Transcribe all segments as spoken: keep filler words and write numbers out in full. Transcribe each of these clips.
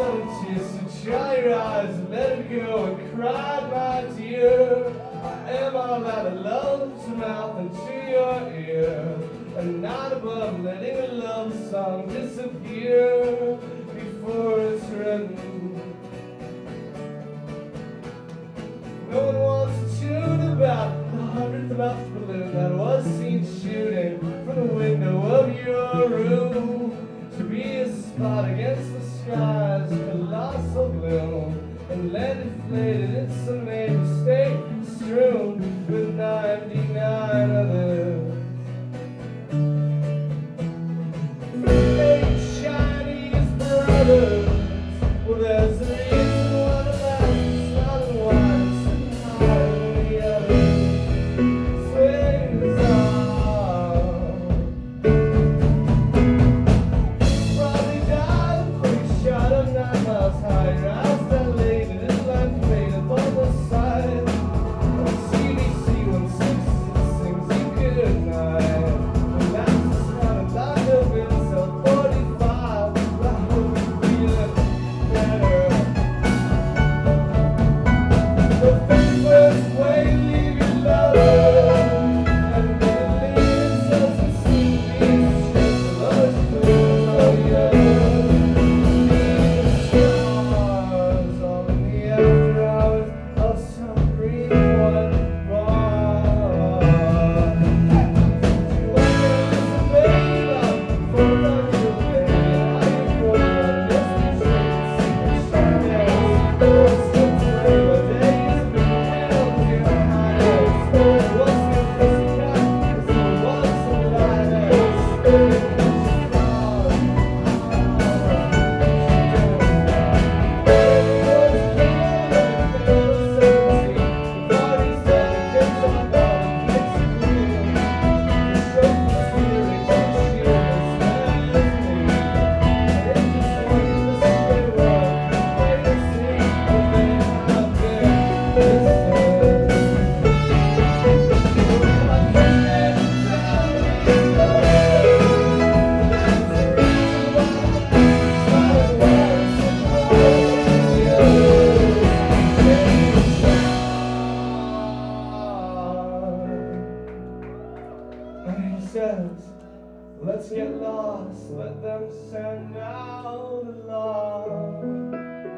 kiss and dry your eyes and let it go and cry, my dear. I am all out of love's mouth and to your ear, and not above letting a love song disappear before it's written. No one wants to tune about the hundredth left balloon that was seen shooting from the window of your room, to be a spot against the sky's colossal gloom, and land inflated in some maybe state strewn with ninety-nine others. Hey, Chinese brothers, well, there's a reason why the last is not in wine, sitting high when the other swings on. Probably died before he shot up nine miles high. Your eyes dilated, his life faded on the side. On C B C one sixty sings you good night. The last is not a lot of it, so forty-five. I hope you're feeling better. The first way to leave your lover, and then leaves us to see these ships below his clear. Oh yeah, stars all in the after hours of some green white bar. You wonder, listen, babe, I'm full of you, baby. How you grow up, let's be straight, secret shadows. What's the time of day? It's been held in your eyes. What's your pussy cat? It's the ones who lie there. Stars. And he says, let's get lost, let them send out alarm.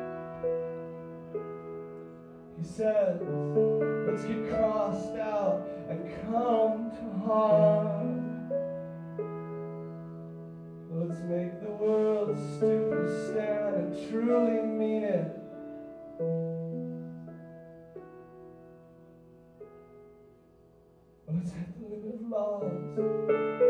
He says, let's get crossed out and come to harm. Let's make the world stupid stand and truly mean it. Let's hit the limit of laws.